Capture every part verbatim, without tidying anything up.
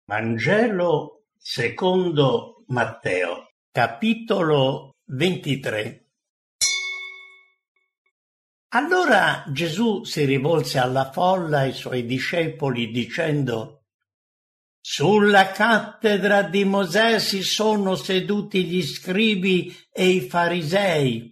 Vangelo secondo Matteo, capitolo ventitré. Allora Gesù si rivolse alla folla e ai suoi discepoli dicendo: Sulla cattedra di Mosè si sono seduti gli scribi e i farisei.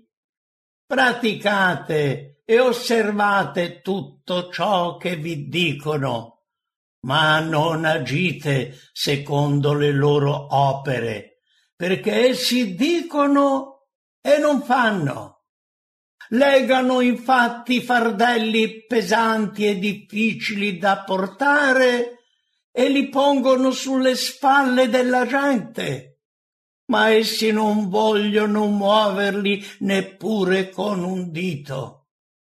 Praticate e osservate tutto ciò che vi dicono, ma non agite secondo le loro opere, perché essi dicono e non fanno. Legano infatti fardelli pesanti e difficili da portare e li pongono sulle spalle della gente, ma essi non vogliono muoverli neppure con un dito.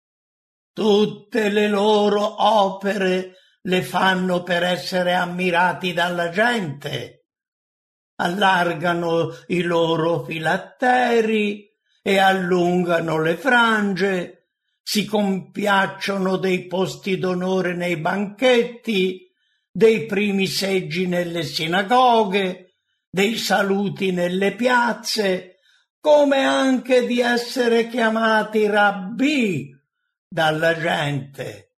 Tutte le loro opere le fanno per essere ammirati dalla gente. Allargano i loro filatteri e allungano le frange, si compiacciono dei posti d'onore nei banchetti, dei primi seggi nelle sinagoghe, dei saluti nelle piazze, come anche di essere chiamati rabbì dalla gente.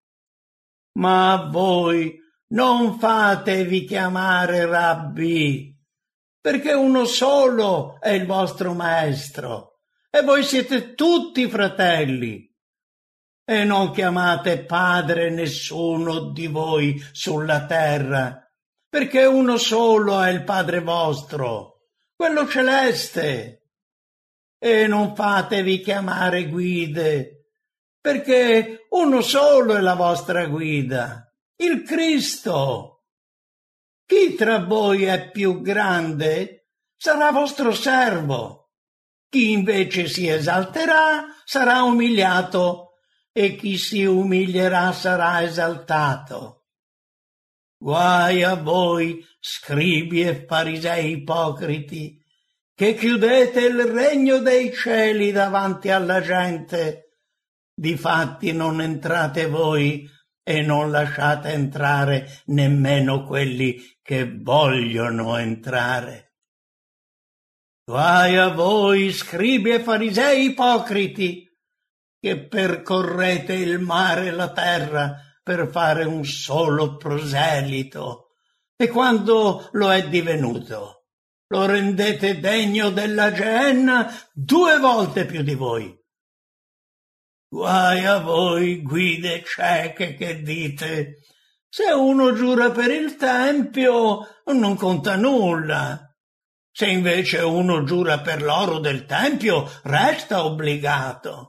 Ma voi non fatevi chiamare rabbì, perché uno solo è il vostro maestro, e voi siete tutti fratelli. E non chiamate padre nessuno di voi sulla terra, perché uno solo è il Padre vostro, quello celeste. E non fatevi chiamare guide, perché uno solo è la vostra guida, il Cristo. Chi tra voi è più grande sarà vostro servo, chi invece si esalterà sarà umiliato, e chi si umilierà sarà esaltato. Guai a voi, scribi e farisei ipocriti, che chiudete il regno dei cieli davanti alla gente. Difatti non entrate voi e non lasciate entrare nemmeno quelli che vogliono entrare. Guai a voi, scribi e farisei ipocriti, che percorrete il mare e la terra per fare un solo proselito, e quando lo è divenuto, lo rendete degno della Geenna due volte più di voi. Guai a voi, guide cieche, che dite: se uno giura per il tempio, non conta nulla. Se invece uno giura per l'oro del tempio, resta obbligato.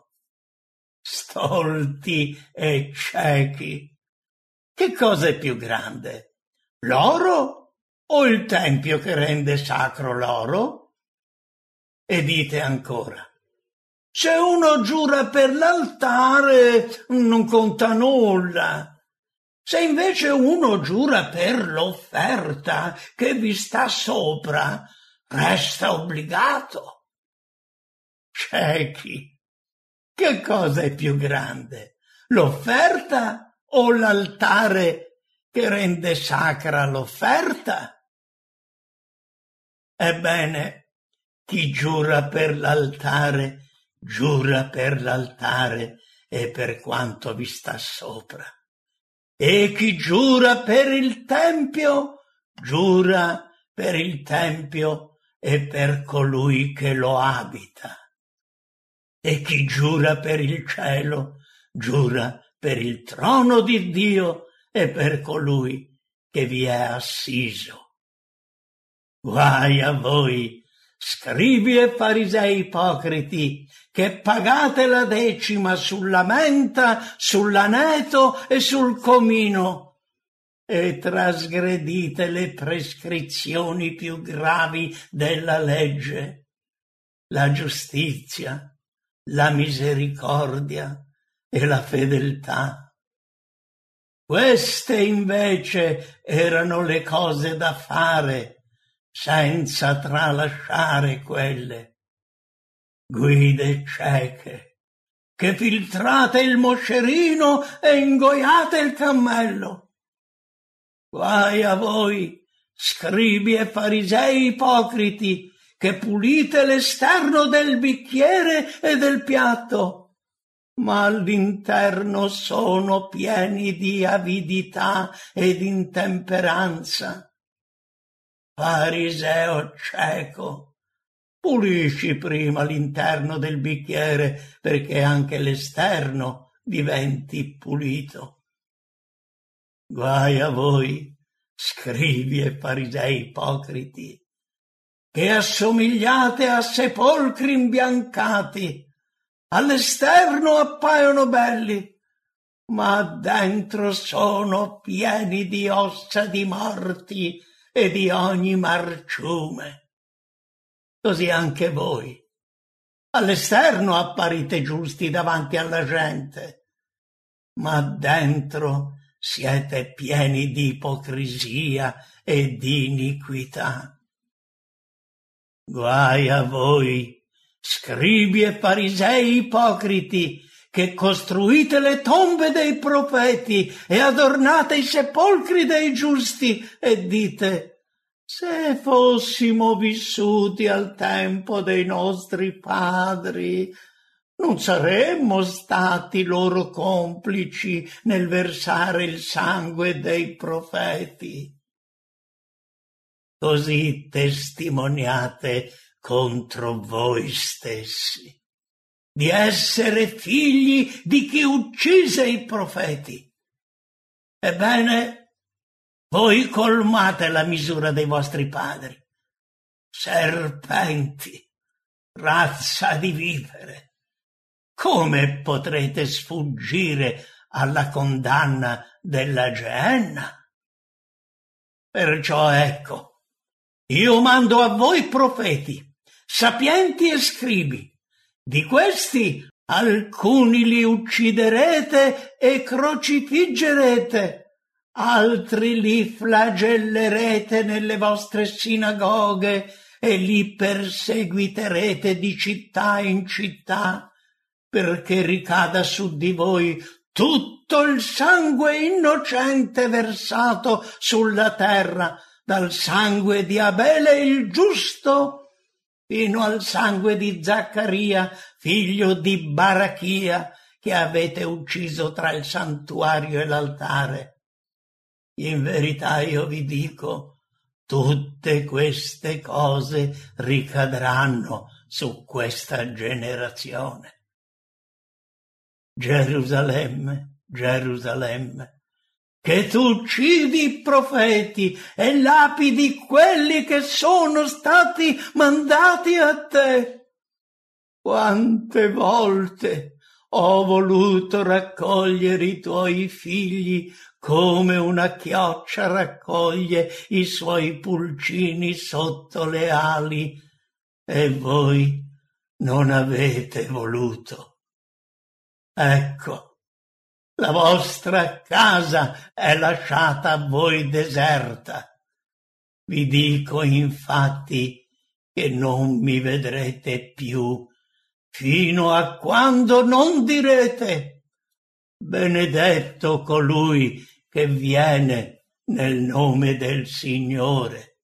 Stolti e ciechi! Che cosa è più grande? L'oro o il tempio che rende sacro l'oro? E dite ancora: se uno giura per l'altare, non conta nulla. Se invece uno giura per l'offerta che vi sta sopra, resta obbligato. Ciechi! Che cosa è più grande? L'offerta o l'altare che rende sacra l'offerta? Ebbene, chi giura per l'altare, giura per l'altare e per quanto vi sta sopra. E chi giura per il tempio, giura per il tempio e per colui che lo abita. E chi giura per il cielo, giura per il trono di Dio e per colui che vi è assiso. Guai a voi, scribi e farisei ipocriti, che pagate la decima sulla menta, sull'aneto e sul comino, e trasgredite le prescrizioni più gravi della legge, la giustizia, la misericordia e la fedeltà. Queste invece erano le cose da fare, senza tralasciare quelle. Guide cieche, che filtrate il moscerino e ingoiate il cammello. Guai a voi, scribi e farisei ipocriti, che pulite l'esterno del bicchiere e del piatto, ma all'interno sono pieni di avidità ed intemperanza. Fariseo cieco, pulisci prima l'interno del bicchiere perché anche l'esterno diventi pulito. Guai a voi, scribi e farisei ipocriti, che assomigliate a sepolcri imbiancati, all'esterno appaiono belli, ma dentro sono pieni di ossa di morti e di ogni marciume. Così anche voi, all'esterno apparite giusti davanti alla gente, ma dentro siete pieni di ipocrisia e di iniquità. Guai a voi, scribi e farisei ipocriti, che costruite le tombe dei profeti e adornate i sepolcri dei giusti e dite: se fossimo vissuti al tempo dei nostri padri, non saremmo stati loro complici nel versare il sangue dei profeti. Così testimoniate contro voi stessi di essere figli di chi uccise i profeti. Ebbene, voi colmate la misura dei vostri padri. Serpenti, razza di vipere, come potrete sfuggire alla condanna della Geenna? Perciò ecco, io mando a voi profeti, sapienti e scribi. Di questi alcuni li ucciderete e crocifiggerete, altri li flagellerete nelle vostre sinagoghe e li perseguiterete di città in città, perché ricada su di voi tutto il sangue innocente versato sulla terra, dal sangue di Abele il giusto fino al sangue di Zaccaria, figlio di Barachia, che avete ucciso tra il santuario e l'altare. In verità io vi dico, tutte queste cose ricadranno su questa generazione. Gerusalemme, Gerusalemme, che tu uccidi i profeti e lapidi quelli che sono stati mandati a te. Quante volte ho voluto raccogliere i tuoi figli come una chioccia raccoglie i suoi pulcini sotto le ali, e voi non avete voluto. Ecco, la vostra casa è lasciata a voi deserta. Vi dico infatti che non mi vedrete più fino a quando non direte: benedetto colui che viene nel nome del Signore.